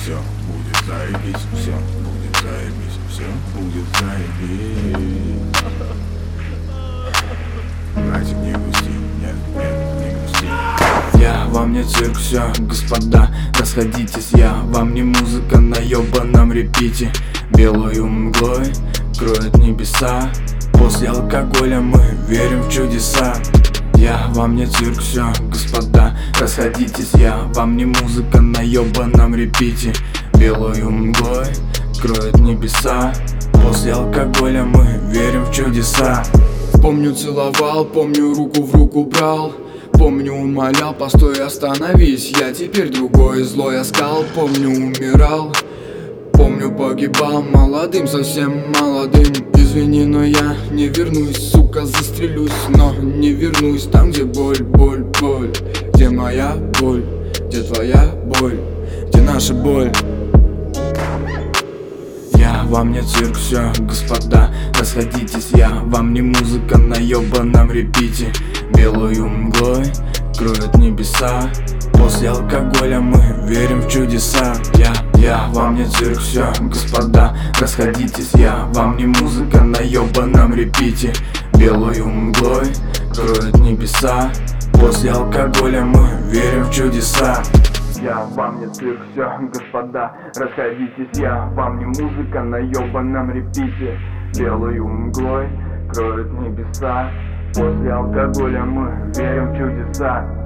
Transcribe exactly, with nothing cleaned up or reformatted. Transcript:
Все будет заебись, все будет заебись, все будет заебись. Братик, не грусти, нет, нет, не грусти. Я вам не цирк, все, господа, расходитесь. Я вам не музыка на ёбаном репите. Белою мглой кроет небеса. После алкоголя мы верим в чудеса. Я вам не цирк, все, господа, расходитесь. Я вам не музыка на ёбаном репите. Белою мглой кроет небеса. После алкоголя мы верим в чудеса. Помню, целовал, помню, руку в руку брал. Помню, умолял, постой, остановись. Я теперь другой, злой оскал. Помню, умирал. Помню, погибал молодым, совсем молодым. Извини, но я не вернусь, сука, застрелюсь. Но не вернусь там, где боль, боль, боль. Где моя боль, где твоя боль, где наша боль. Я вам не цирк, все, господа, расходитесь. Я вам не музыка на ёбаном репите. Белою мглой кроет небеса. После алкоголя мы верим в чудеса. Я, я вам не цирк, все, господа, расходитесь. Я вам не музыка на ёбаном репите. Белою мглой кроет небеса. После алкоголя мы верим в чудеса. Я вам не цирк, все, господа, расходитесь. Я вам не музыка на ёбаном репите. Белою мглой кроет небеса. После алкоголя мы верим в чудеса.